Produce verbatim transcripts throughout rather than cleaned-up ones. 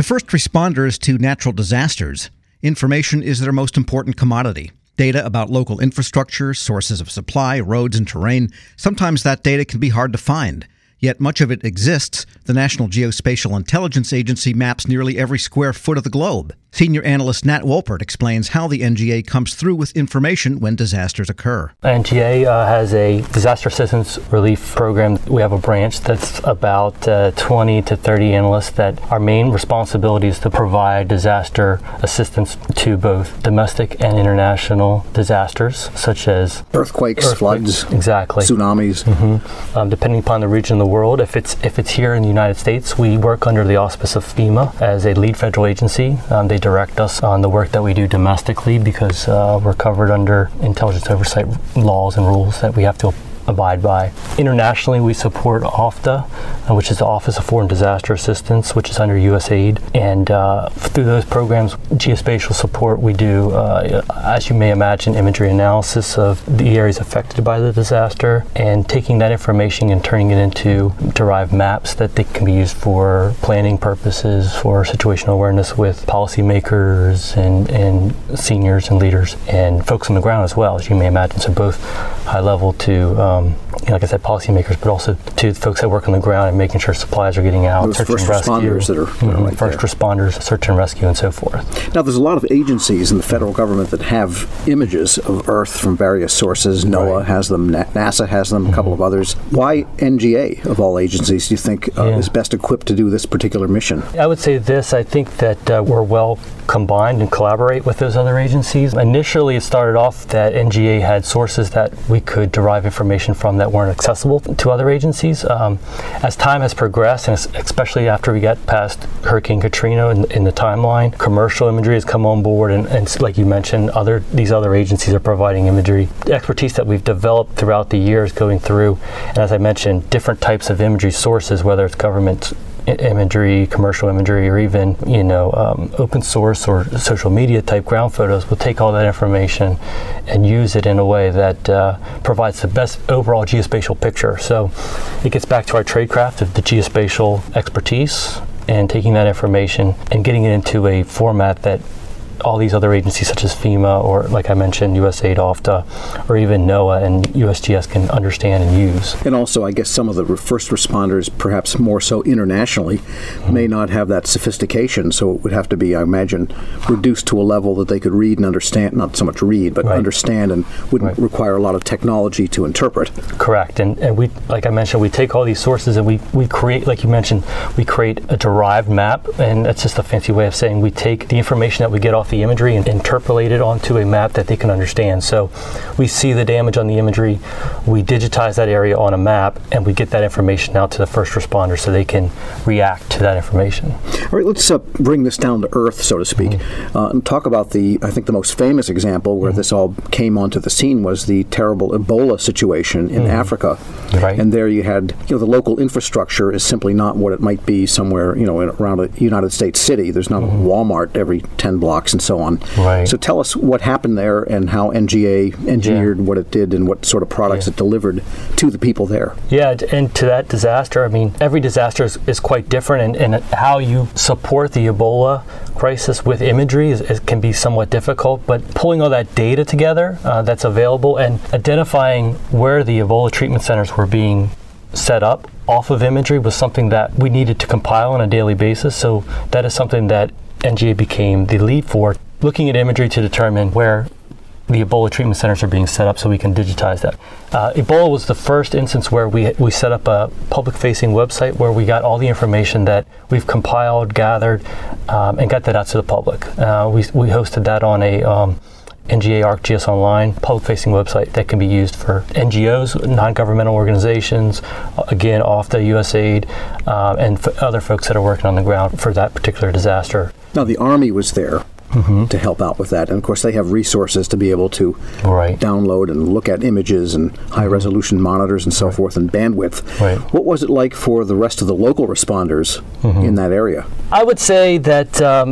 first responders to natural disasters, information is their most important commodity. Data about local infrastructure, sources of supply, roads, and terrain. Sometimes that data can be hard to find. Yet much of it exists. The National Geospatial Intelligence Agency maps nearly every square foot of the globe. Senior analyst Nat Wolpert explains how the N G A comes through with information when disasters occur. N G A uh, has a disaster assistance relief program. We have a branch that's about uh, twenty to thirty analysts that our main responsibility is to provide disaster assistance to both domestic and international disasters, such as earthquakes, earthquakes floods, exactly, tsunamis. Mm-hmm. Um, depending upon the region of the world, if it's if it's here in the United States, we work under the auspice of FEMA as a lead federal agency. Um, they direct us on the work that we do domestically because uh, we're covered under intelligence oversight laws and rules that we have to abide by. Internationally, we support OFDA, uh, which is the Office of Foreign Disaster Assistance, which is under U S A I D. And uh, through those programs, geospatial support, we do, uh, as you may imagine, imagery analysis of the areas affected by the disaster and taking that information and turning it into derived maps that they can be used for planning purposes, for situational awareness with policymakers and, and seniors and leaders and folks on the ground as well, as you may imagine. So both high level to um, Um, you know, like I said, policymakers, but also to folks that work on the ground and making sure supplies are getting out. Those search first and rescue, responders that are, that mm-hmm, are right first there. responders, search and rescue, and so forth. Now, there's a lot of agencies in the federal government that have images of Earth from various sources. NOAA Right. has them, NASA has them, mm-hmm. a couple of others. Why N G A, of all agencies, do you think uh, yeah. is best equipped to do this particular mission? I would say this. I think that uh, we're well combined and collaborate with those other agencies. Initially, it started off that N G A had sources that we could derive information from that weren't accessible to other agencies. Um, as time has progressed, and especially after we got past Hurricane Katrina in, in the timeline, commercial imagery has come on board, and, and like you mentioned, other these other agencies are providing imagery. The expertise that we've developed throughout the years going through, and as I mentioned, different types of imagery sources, whether it's government imagery, commercial imagery, or even, you know, um, open source or social media type ground photos, we'll take all that information and use it in a way that uh, provides the best overall geospatial picture. So it gets back to our tradecraft of the geospatial expertise and taking that information and getting it into a format that all these other agencies such as FEMA or, like I mentioned, U S A I D, OFDA, or even NOAA and U S G S can understand and use. And also, I guess some of the first responders, perhaps more so internationally, mm-hmm. may not have that sophistication, so it would have to be, I imagine, reduced to a level that they could read and understand, not so much read, but right. understand, and wouldn't right. require a lot of technology to interpret. Correct. And, and we, like I mentioned, we take all these sources and we, we create, like you mentioned, we create a derived map, and that's just a fancy way of saying we take the information that we get off the imagery and interpolate it onto a map that they can understand. So we see the damage on the imagery, we digitize that area on a map, and we get that information out to the first responders so they can react to that information. All right, let's uh, bring this down to earth, so to speak, mm-hmm. uh, and talk about the, I think the most famous example where mm-hmm. this all came onto the scene was the terrible Ebola situation in mm-hmm. Africa. Right. And there you had, you know, the local infrastructure is simply not what it might be somewhere, you know, in, around a United States city. There's not mm-hmm. a Walmart every ten blocks and so on. Right. So tell us what happened there and how N G A engineered yeah. what it did and what sort of products yeah. it delivered to the people there. Yeah, and to that disaster, I mean, every disaster is, is quite different, and, and how you support the Ebola crisis with imagery is, is, can be somewhat difficult, but pulling all that data together uh, that's available and identifying where the Ebola treatment centers were being set up off of imagery was something that we needed to compile on a daily basis. So that is something that N G A became the lead for, looking at imagery to determine where the Ebola treatment centers are being set up so we can digitize that. Uh, Ebola was the first instance where we we set up a public-facing website where we got all the information that we've compiled, gathered, um, and got that out to the public. Uh, we, we hosted that on a um, N G A ArcGIS Online public-facing website that can be used for N G Os, non-governmental organizations, again, OFDA, U S A I D, um, and f- other folks that are working on the ground for that particular disaster. Now, the Army was there. Mm-hmm. to help out with that. And of course they have resources to be able to right. download and look at images and high resolution monitors and so right. forth and bandwidth. Right. What was it like for the rest of the local responders mm-hmm. in that area? I would say that um,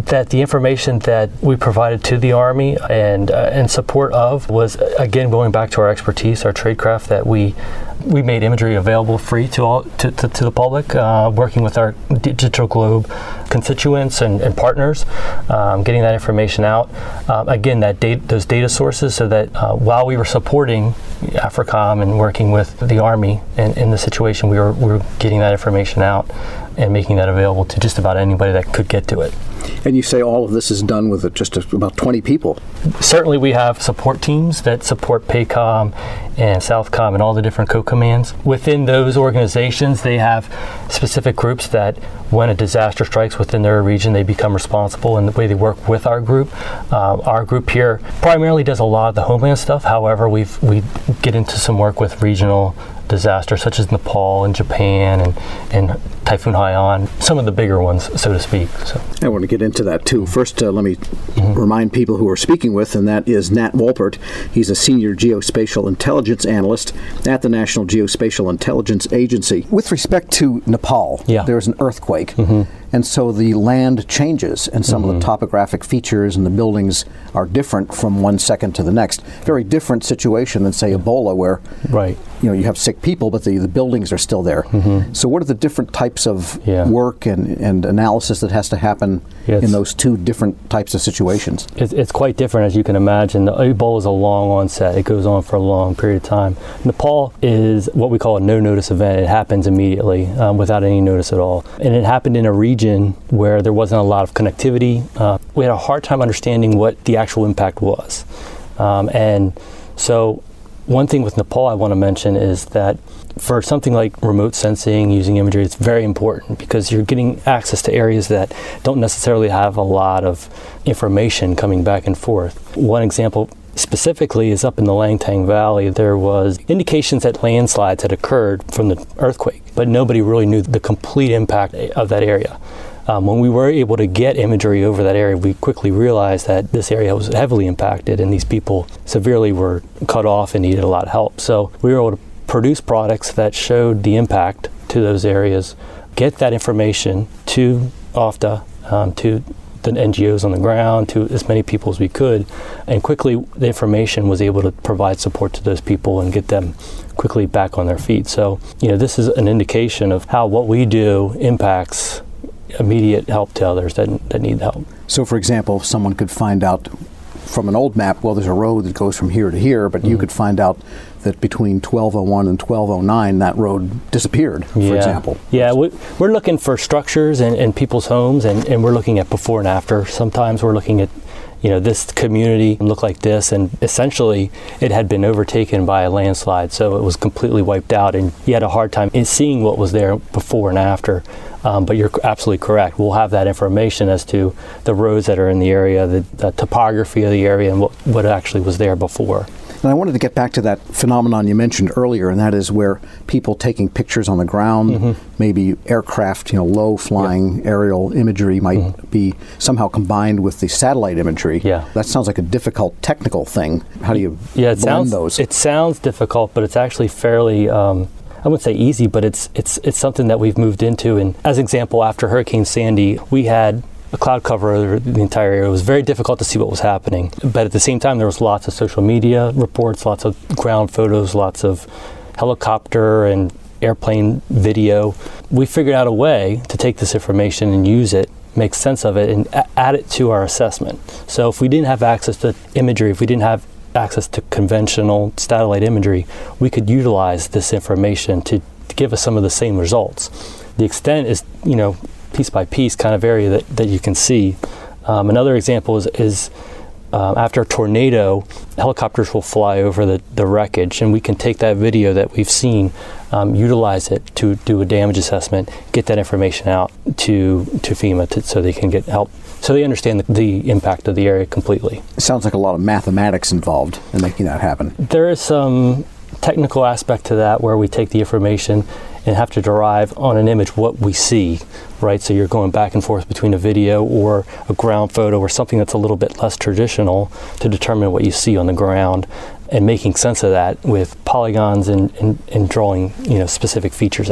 that the information that we provided to the Army and uh, in support of was, again, going back to our expertise, our tradecraft, that we we made imagery available free to all to, to, to the public, uh, working with our Digital Globe constituents and, and partners, um, getting that information out. Um, again, that data, those data sources, so that uh, while we were supporting AFRICOM and working with the Army in, in the situation, we were, we were getting that information out and making that available to just about anybody that could get to it. And you say all of this is done with just about twenty people. Certainly we have support teams that support PACOM and Southcom and all the different co-commands. Within those organizations, they have specific groups that when a disaster strikes within their region, they become responsible in the way they work with our group. Uh, our group here primarily does a lot of the homeland stuff. However, we've, we get into some work with regional disasters such as Nepal and Japan and, and Typhoon Haiyan, some of the bigger ones, so to speak. So I want to get into that too. First, uh, let me mm-hmm. remind people who we're speaking with, and that is Nat Wolpert. He's a senior geospatial intelligence analyst at the National Geospatial Intelligence Agency. With respect to Nepal, yeah. there's an earthquake, mm-hmm. and so the land changes, and some mm-hmm. of the topographic features and the buildings are different from one second to the next. Very different situation than, say, Ebola, where right. you know you have sick people, but the, the buildings are still there. Mm-hmm. So what are the different types of yeah. work and, and analysis that has to happen yes. in those two different types of situations? It's, it's quite different, as you can imagine. The Ebola is a long onset. It goes on for a long period of time. Nepal is what we call a no-notice event. It happens immediately um, without any notice at all. And it happened in a region where there wasn't a lot of connectivity. Uh, we had a hard time understanding what the actual impact was. Um, and so one thing with Nepal I want to mention is that for something like remote sensing, using imagery, it's very important because you're getting access to areas that don't necessarily have a lot of information coming back and forth. One example specifically is up in the Langtang Valley. There was indications that landslides had occurred from the earthquake, but nobody really knew the complete impact of that area. Um, when we were able to get imagery over that area, we quickly realized that this area was heavily impacted and these people severely were cut off and needed a lot of help. So we were able to produce products that showed the impact to those areas, get that information to O F D A, um, to the N G Os on the ground, to as many people as we could, and quickly the information was able to provide support to those people and get them quickly back on their feet. So, you know, this is an indication of how what we do impacts immediate help to others that, that need help. So, for example, someone could find out from an old map, well, there's a road that goes from here to here, but mm-hmm. you could find out that between twelve oh one and twelve oh nine, that road disappeared, for yeah. example. Yeah, we, we're looking for structures in, in people's homes, and, and we're looking at before and after. Sometimes we're looking at, you know, this community looked like this, and essentially it had been overtaken by a landslide, so it was completely wiped out, and you had a hard time in seeing what was there before and after. Um, but you're absolutely correct. We'll have that information as to the roads that are in the area, the, the topography of the area, and what, what actually was there before. And I wanted to get back to that phenomenon you mentioned earlier, and that is where people taking pictures on the ground, mm-hmm. maybe aircraft, you know, low-flying yep. aerial imagery might mm-hmm. be somehow combined with the satellite imagery. Yeah. That sounds like a difficult technical thing. How do you yeah, it blend sounds, those? It sounds difficult, but it's actually fairly... Um, I wouldn't say easy, but it's it's it's something that we've moved into. And as an example, after Hurricane Sandy, we had a cloud cover over the entire area. It was very difficult to see what was happening. But at the same time, there was lots of social media reports, lots of ground photos, lots of helicopter and airplane video. We figured out a way to take this information and use it, make sense of it, and a- add it to our assessment. So if we didn't have access to imagery, if we didn't have access to conventional satellite imagery, we could utilize this information to, to give us some of the same results. The extent is, you know, piece by piece kind of area that, that you can see. Um, another example is, is uh, after a tornado, helicopters will fly over the, the wreckage, and we can take that video that we've seen, um, utilize it to do a damage assessment, get that information out to, to FEMA to, so they can get help. So they understand the, the impact of the area completely. It sounds like a lot of mathematics involved in making that happen. There is some technical aspect to that where we take the information and have to derive on an image what we see, right? So you're going back and forth between a video or a ground photo or something that's a little bit less traditional to determine what you see on the ground, and making sense of that with polygons and, and, and drawing, you know, specific features out.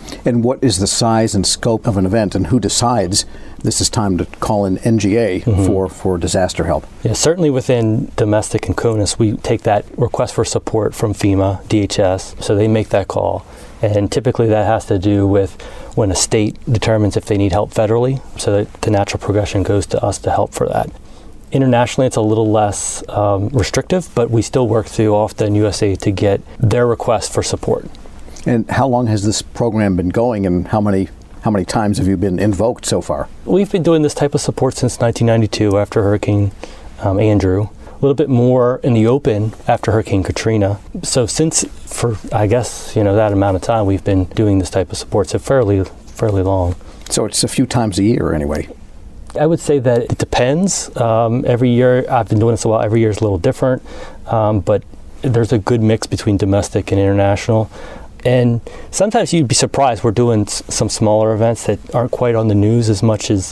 And what is the size and scope of an event, and who decides this is time to call in N G A mm-hmm. for, for disaster help? Yeah, certainly within domestic and CONUS, we take that request for support from FEMA, D H S, so they make that call. And typically that has to do with when a state determines if they need help federally, so that the natural progression goes to us to help for that. Internationally, it's a little less um, restrictive, but we still work through often U S A I D to get their request for support. And how long has this program been going, and how many how many times have you been invoked so far? We've been doing this type of support since nineteen ninety-two after Hurricane um, Andrew. A little bit more in the open after Hurricane Katrina. So since, for I guess, you know, that amount of time, we've been doing this type of support, so fairly, fairly long. So it's a few times a year anyway. I would say that it depends. Um, every year, I've been doing this a while, every year is a little different, um, but there's a good mix between domestic and international. And sometimes you'd be surprised, we're doing s- some smaller events that aren't quite on the news as much as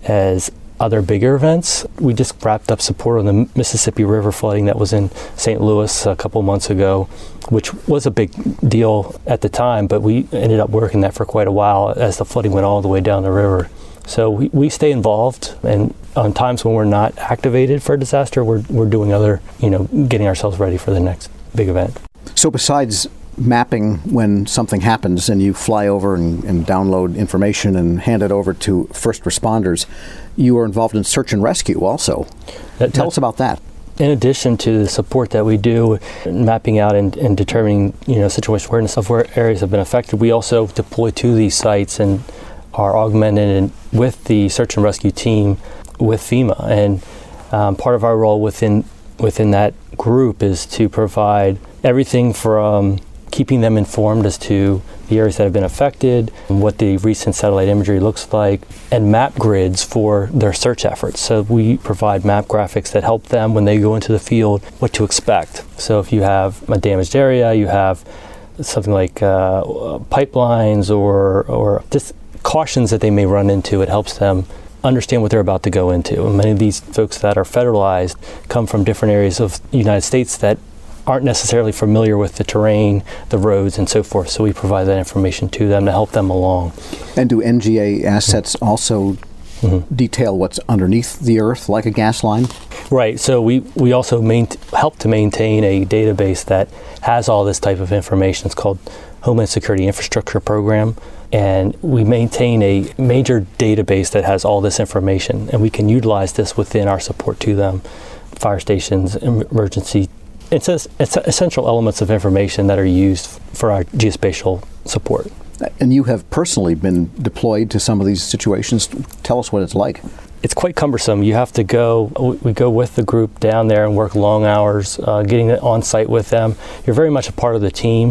as other bigger events. We just wrapped up support on the Mississippi River flooding that was in Saint Louis a couple months ago, which was a big deal at the time, but we ended up working that for quite a while as the flooding went all the way down the river. So we, we stay involved, and on times when we're not activated for a disaster, we're we're doing other, you know, getting ourselves ready for the next big event. So besides mapping when something happens and you fly over and, and download information and hand it over to first responders, you are involved in search and rescue also. That, Tell us about that. In addition to the support that we do, mapping out and, and determining, you know, situation awareness of where areas have been affected, we also deploy to these sites and are augmented in, with the search and rescue team with FEMA. And um, part of our role within within that group is to provide everything from keeping them informed as to the areas that have been affected, what the recent satellite imagery looks like, and map grids for their search efforts. So we provide map graphics that help them when they go into the field what to expect. So if you have a damaged area, you have something like uh, pipelines or or just cautions that they may run into, it helps them understand what they're about to go into. And many of these folks that are federalized come from different areas of the United States that aren't necessarily familiar with the terrain, the roads, and so forth. So we provide that information to them to help them along. And do N G A assets also mm-hmm. detail what's underneath the earth, like a gas line? Right. So we, we also main, help to maintain a database that has all this type of information. It's called Homeland Security Infrastructure Program. And we maintain a major database that has all this information. And we can utilize this within our support to them. Fire stations, emergency It's, a, it's essential elements of information that are used for our geospatial support. And you have personally been deployed to some of these situations. Tell us what it's like. It's quite cumbersome. You have to go, we go with the group down there and work long hours, uh, getting on site with them. You're very much a part of the team,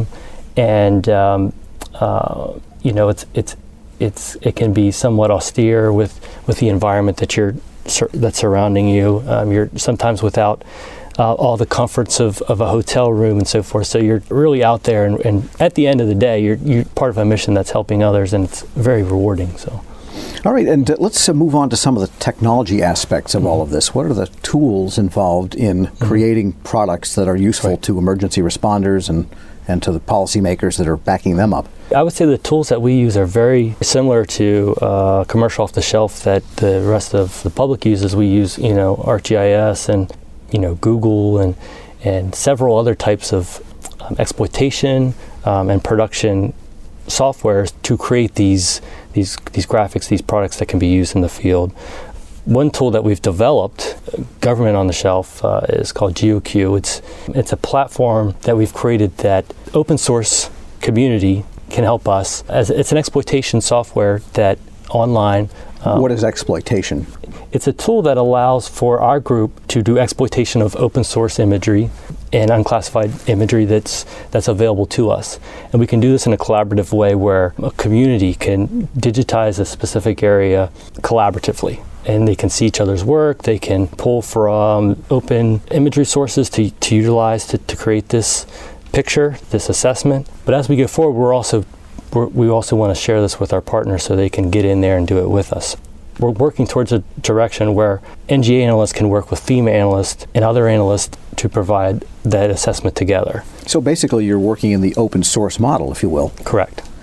and um, uh, you know, it's it's it's it can be somewhat austere with, with the environment that you're that's surrounding you. Um, you're sometimes without Uh, all the comforts of, of a hotel room and so forth. So you're really out there, and, and at the end of the day, you're, you're part of a mission that's helping others, and it's very rewarding. So, all right, and uh, let's uh, move on to some of the technology aspects of mm-hmm. all of this. What are the tools involved in mm-hmm. creating products that are useful right. to emergency responders and, and to the policymakers that are backing them up? I would say the tools that we use are very similar to uh, commercial off the shelf that the rest of the public uses. We use, you know, ArcGIS and you know, Google and and several other types of um, exploitation um, and production softwares to create these these these graphics, these products that can be used in the field. One tool that we've developed, government on the shelf, uh, is called GeoQ. It's it's a platform that we've created that open source community can help us. As it's an exploitation software that online. Um, what is exploitation? It's a tool that allows for our group to do exploitation of open source imagery and unclassified imagery that's that's available to us. And we can do this in a collaborative way where a community can digitize a specific area collaboratively. And they can see each other's work, they can pull from open imagery sources to, to utilize to, to create this picture, this assessment. But as we go forward, we're also we're, we also want to share this with our partners so they can get in there and do it with us. We're working towards a direction where N G A analysts can work with FEMA analysts and other analysts to provide that assessment together. So basically you're working in the open source model, if you will. Correct.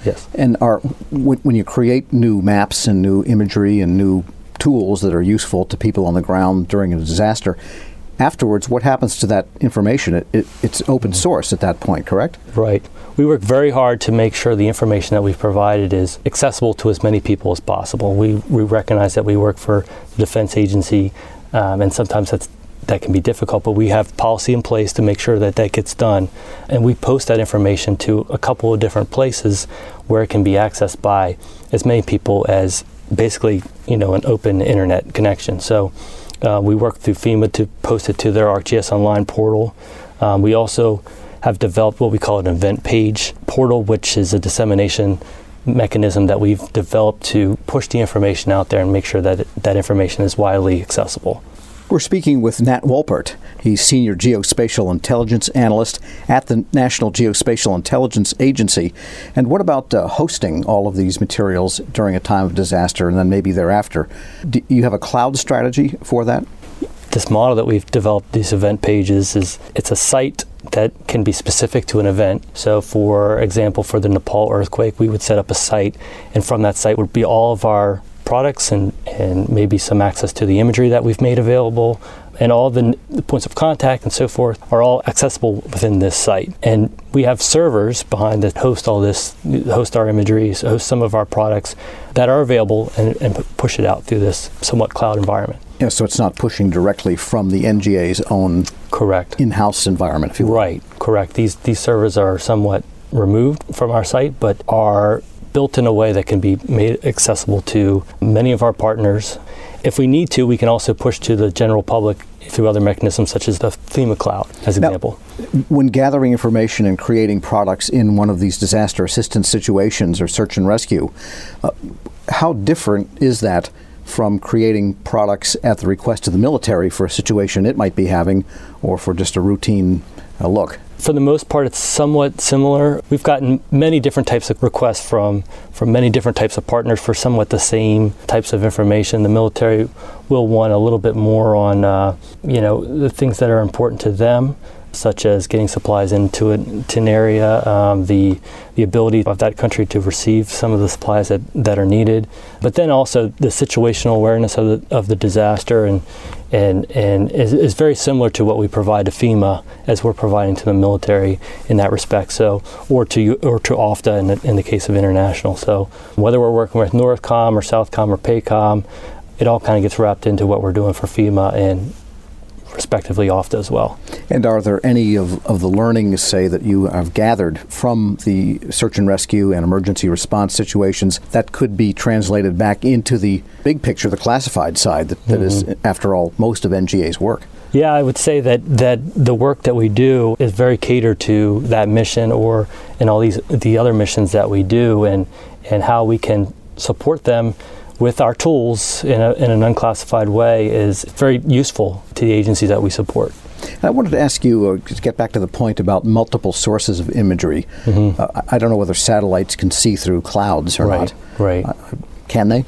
Yes. And are when, when you create new maps and new imagery and new tools that are useful to people on the ground during a disaster, afterwards, what happens to that information? It, it, it's open source at that point, correct? Right. We work very hard to make sure the information that we've provided is accessible to as many people as possible. We, we recognize that we work for the defense agency, um, and sometimes that's, that can be difficult, but we have policy in place to make sure that that gets done. And we post that information to a couple of different places where it can be accessed by as many people as basically, you know, an open internet connection. So uh, we work through FEMA to post it to their ArcGIS Online portal. Um, we also have developed what we call an event page portal, which is a dissemination mechanism that we've developed to push the information out there and make sure that it, that information is widely accessible. We're speaking with Nat Wolpert. He's Senior Geospatial Intelligence Analyst at the National Geospatial Intelligence Agency. And what about uh, hosting all of these materials during a time of disaster and then maybe thereafter? Do you have a cloud strategy for that? This model that we've developed, these event pages, is it's a site that can be specific to an event. So for example, for the Nepal earthquake, we would set up a site, and from that site would be all of our products and, and maybe some access to the imagery that we've made available, and all the, the points of contact and so forth are all accessible within this site. And we have servers behind that host all this, host our imagery, host some of our products that are available, and, and push it out through this somewhat cloud environment. Yeah, so it's not pushing directly from the N G A's own correct in-house environment, if you will. Right, correct. These these servers are somewhat removed from our site, but are built in a way that can be made accessible to many of our partners. If we need to, we can also push to the general public through other mechanisms such as the FEMA Cloud, as an now, example. When gathering information and creating products in one of these disaster assistance situations or search and rescue, uh, how different is that from creating products at the request of the military for a situation it might be having, or for just a routine uh, look? For the most part, it's somewhat similar. We've gotten many different types of requests from, from many different types of partners for somewhat the same types of information. The military will want a little bit more on, uh, you know, the things that are important to them, such as getting supplies into an, to an area, um, the the ability of that country to receive some of the supplies that, that are needed, but then also the situational awareness of the of the disaster, and and and is, is very similar to what we provide to FEMA as we're providing to the military in that respect. So, or to or to OFDA in the, in the case of international. So, whether we're working with Northcom or Southcom or PACOM, it all kind of gets wrapped into what we're doing for FEMA and respectively OFDA as well. And are there any of, of the learnings, say, that you have gathered from the search and rescue and emergency response situations that could be translated back into the big picture, the classified side, that, that mm-hmm. is, after all, most of N G A's work? Yeah, I would say that, that the work that we do is very catered to that mission, or in all these the other missions that we do, and, and how we can support them with our tools in, a, in an unclassified way is very useful to the agencies that we support. I wanted to ask you, uh, to get back to the point about multiple sources of imagery. Mm-hmm. Uh, I don't know whether satellites can see through clouds or right, not. Right. Uh, can they?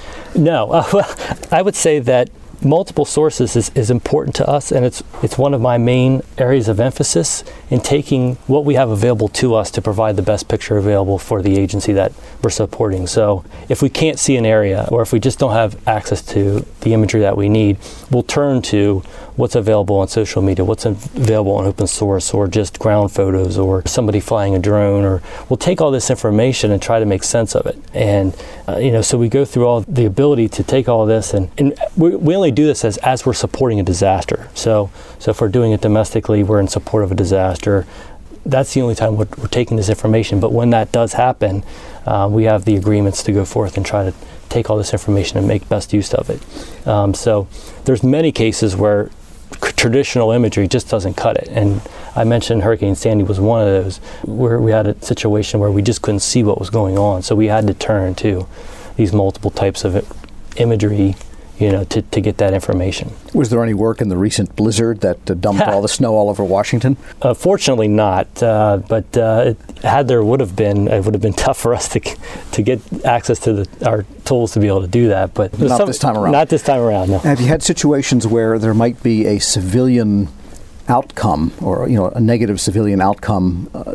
No. Uh, well, I would say that multiple sources is, is important to us, and it's it's one of my main areas of emphasis in taking what we have available to us to provide the best picture available for the agency that we're supporting. So if we can't see an area, or if we just don't have access to the imagery that we need, we'll turn to what's available on social media, what's available on open source, or just ground photos, or somebody flying a drone, or we'll take all this information and try to make sense of it. And uh, you know, so we go through all the ability to take all this, and, and we, we only do this as, as we're supporting a disaster. So, so if we're doing it domestically, we're in support of a disaster. That's the only time we're, we're taking this information. But when that does happen, uh, we have the agreements to go forth and try to take all this information and make best use of it. Um, so there's many cases where traditional imagery just doesn't cut it. And I mentioned Hurricane Sandy was one of those, where we had a situation where we just couldn't see what was going on. So we had to turn to these multiple types of imagery, you know, to, to get that information. Was there any work in the recent blizzard that uh, dumped all the snow all over Washington? Uh, fortunately not, uh, but uh, it, had there would have been, it would have been tough for us to to get access to the, our tools to be able to do that. But not some, this time around. Not this time around, no. Have you had situations where there might be a civilian outcome, or you know, a negative civilian outcome uh, that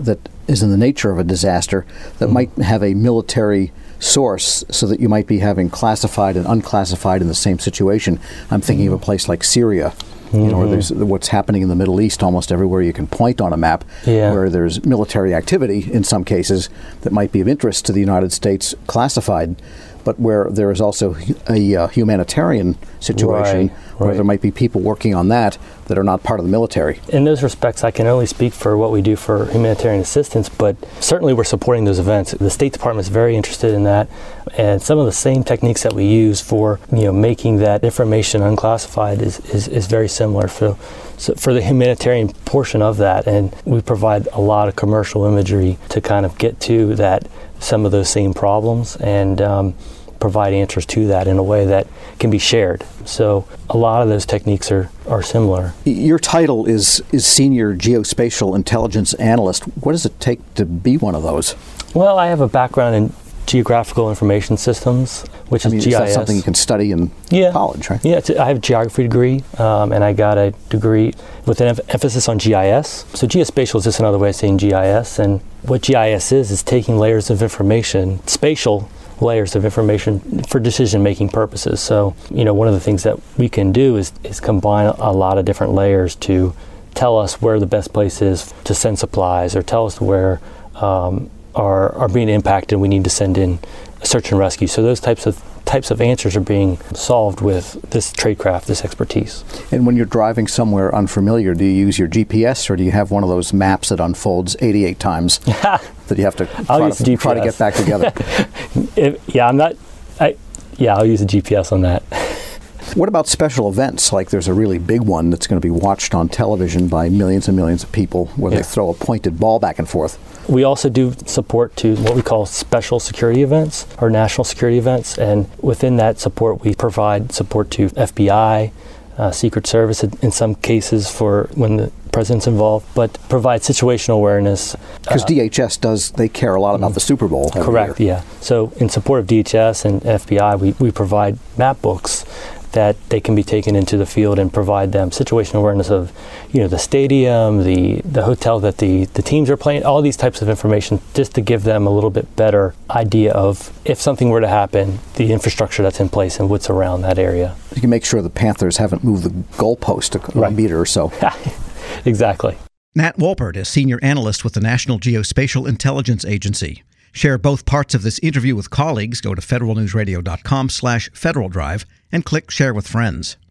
is in the nature of a disaster that mm-hmm. might have a military source, so that you might be having classified and unclassified in the same situation. I'm thinking mm-hmm. of a place like Syria, you know, where there's what's happening in the Middle East almost everywhere you can point on a map, yeah. where there's military activity in some cases that might be of interest to the United States classified, but where there is also a uh, humanitarian situation right, where right. there might be people working on that that are not part of the military. In those respects, I can only speak for what we do for humanitarian assistance, but certainly we're supporting those events. The State Department is very interested in that, and some of the same techniques that we use for, you know, making that information unclassified is, is, is very similar for, so for the humanitarian portion of that, and we provide a lot of commercial imagery to kind of get to that, some of those same problems, and um, provide answers to that in a way that can be shared. So a lot of those techniques are, are similar. Your title is is Senior Geospatial Intelligence Analyst. What does it take to be one of those? Well, I have a background in Geographical Information Systems, which I mean, is G I S. Is that something you can study in yeah. college, right? Yeah, it's a, I have a geography degree, um, and I got a degree with an em- emphasis on G I S. So geospatial is just another way of saying G I S, and what G I S is, is taking layers of information, spatial layers of information for decision-making purposes. So, you know, one of the things that we can do is, is combine a lot of different layers to tell us where the best place is to send supplies, or tell us where um, are, are being impacted and we need to send in search and rescue. So those types of types of answers are being solved with this tradecraft, this expertise. And when you're driving somewhere unfamiliar, do you use your G P S, or do you have one of those maps that unfolds eighty-eight times that you have to try, to, try to get back together? if, yeah, I'm not. I, yeah, I'll use a G P S on that. What about special events? Like there's a really big one that's going to be watched on television by millions and millions of people, where yeah. they throw a pointed ball back and forth. We also do support to what we call special security events or national security events, and within that support we provide support to F B I, uh, Secret Service in some cases for when the president's involved, but provide situational awareness. Because uh, D H S does, they care a lot about the Super Bowl. Correct, year. yeah. So in support of D H S and F B I, we, we provide map books that they can be taken into the field and provide them situational awareness of, you know, the stadium, the, the hotel that the, the teams are playing, all these types of information, just to give them a little bit better idea of, if something were to happen, the infrastructure that's in place and what's around that area. You can make sure the Panthers haven't moved the goalpost a right. meter or so. Exactly. Nat Wolpert is Senior Analyst with the National Geospatial Intelligence Agency. Share both parts of this interview with colleagues. Go to federal news radio dot com slash Federal Drive and click Share with Friends.